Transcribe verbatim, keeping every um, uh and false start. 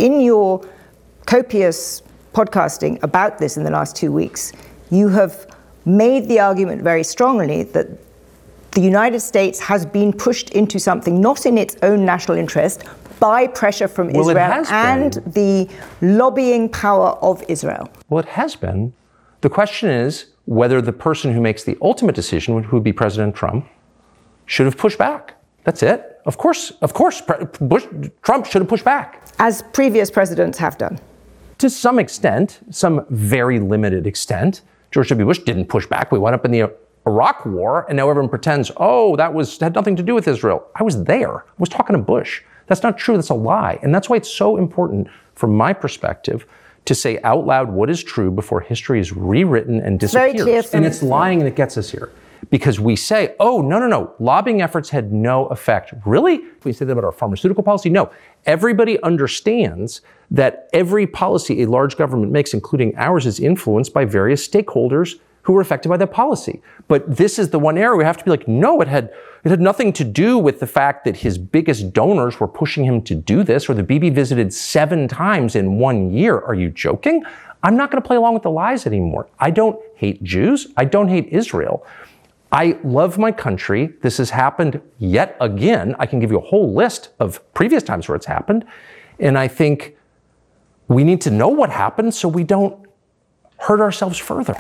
in your copious podcasting about this in the last two weeks, you have made the argument very strongly that the United States has been pushed into something not in its own national interest by pressure from well, Israel and the lobbying power of Israel. Well, it has been. The question is whether the person who makes the ultimate decision, who would be President Trump, should have pushed back. That's it. Of course, of course, Bush, Trump should have pushed back. As previous presidents have done. To some extent, some very limited extent. George W. Bush didn't push back. We wound up in the Iraq War, and now everyone pretends, oh, that was had nothing to do with Israel. I was there. I was talking to Bush. That's not true. That's a lie. And that's why it's so important, from my perspective, to say out loud what is true before history is rewritten and disappears. Very clear. And it's lying, and it gets us here. Because we say, oh, no, no, no, lobbying efforts had no effect. Really? We say that about our pharmaceutical policy? No. Everybody understands that every policy a large government makes, including ours, is influenced by various stakeholders who were affected by that policy. But this is the one area we have to be like, no, it had it had nothing to do with the fact that his biggest donors were pushing him to do this, or the B B visited seven times in one year. Are you joking? I'm not going to play along with the lies anymore. I don't hate Jews. I don't hate Israel. I love my country. This has happened yet again. I can give you a whole list of previous times where it's happened. And I think we need to know what happened so we don't hurt ourselves further.